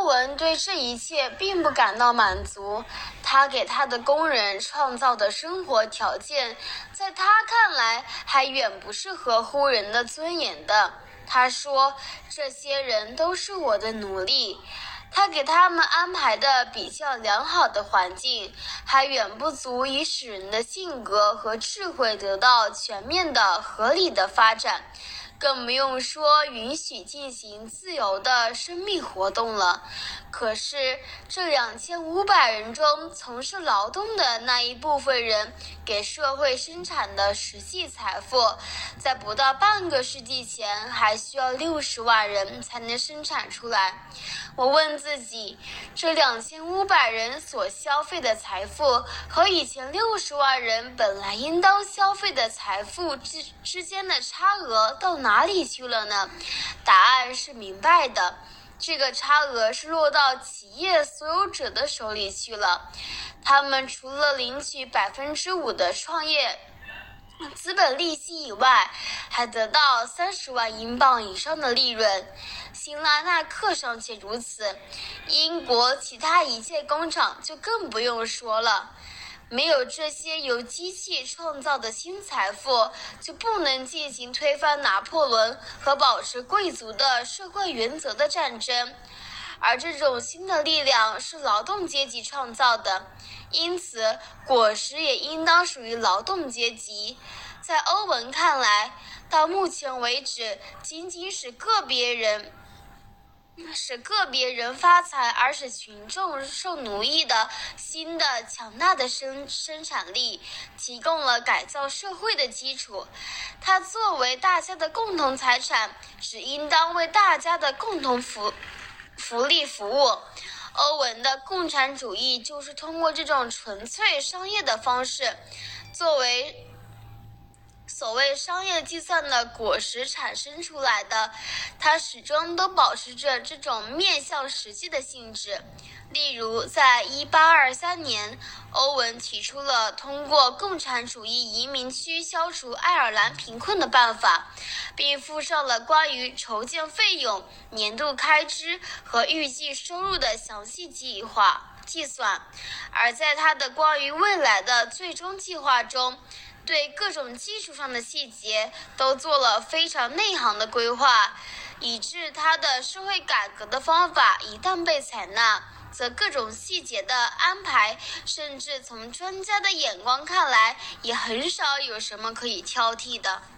文对这一切并不感到满足，他给他的工人创造的生活条件，在他看来还远不是合乎人的尊严的。他说，这些人都是我的奴隶。他给他们安排的比较良好的环境，还远不足以使人的性格和智慧得到全面的、合理的发展，更不用说允许进行自由的生命活动了。可是，这2500人中从事劳动的那一部分人给社会生产的实际财富，在不到半个世纪前还需要60万人才能生产出来。我问自己，这2500人所消费的财富和以前60万人本来应当消费的财富之间的差额到哪里去了呢？答案是明白的。这个差额是落到企业所有者的手里去了，他们除了领取5%的创业资本利息以外，还得到30万英镑以上的利润。辛拉纳克尚且如此，英国其他一切工厂就更不用说了。没有这些由机器创造的新财富，就不能进行推翻拿破仑和保持贵族的社会原则的战争。而这种新的力量是劳动阶级创造的，因此果实也应当属于劳动阶级。在欧文看来，到目前为止，仅仅使个别人发财，而使群众受奴役的新的强大的生产力，提供了改造社会的基础。它作为大家的共同财产，只应当为大家的共同福利服务。欧文的共产主义就是通过这种纯粹商业的方式，作为所谓商业计算的果实产生出来的，它始终都保持着这种面向实际的性质。例如，在1823年，欧文提出了通过共产主义移民区消除爱尔兰贫困的办法，并附上了关于筹建费用、年度开支和预计收入的详细计算。而在他的关于未来的最终计划中，对各种技术上的细节都做了非常内行的规划，以致他的社会改革的方法一旦被采纳，则各种细节的安排，甚至从专家的眼光看来，也很少有什么可以挑剔的。